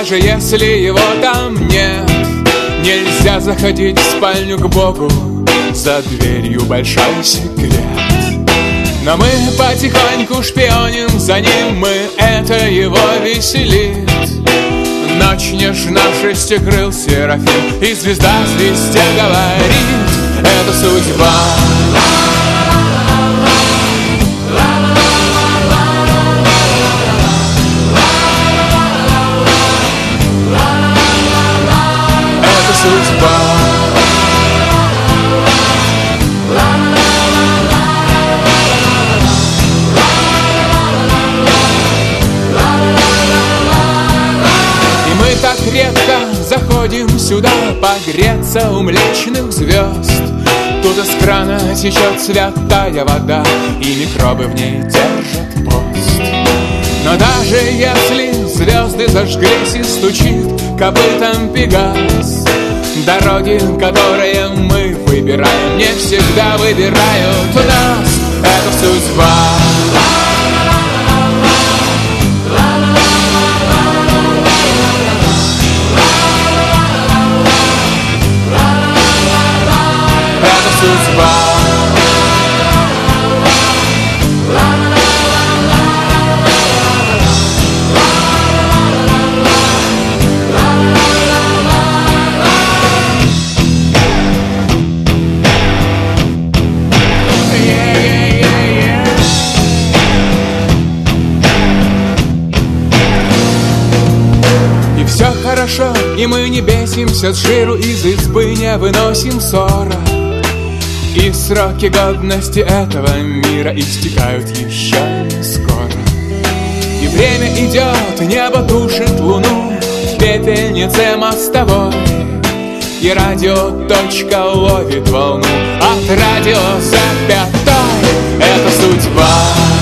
даже если его там нет. Нельзя заходить в спальню к Богу, за дверью большой секрет. Но мы потихоньку шпионим за ним, мы, это его веселит. Ночь нежна, шестикрыл серафим, и звезда звезде говорит: это судьба. Это судьба. Так редко заходим сюда погреться у Млечных звезд. Тут из крана течет святая вода, и микробы в ней держат пост. Но даже если звезды зажглись и стучит копытом Пегас, дороги, которые мы выбираем, не всегда выбирают нас. Это судьба. Судьба. И все хорошо, и мы не бесимся с жиру, из избы не выносим ссора. И сроки годности этого мира истекают еще не скоро. И время идет, небо тушит луну в пепельнице мостовой. И радиоточка ловит волну от радио запятой. Это судьба.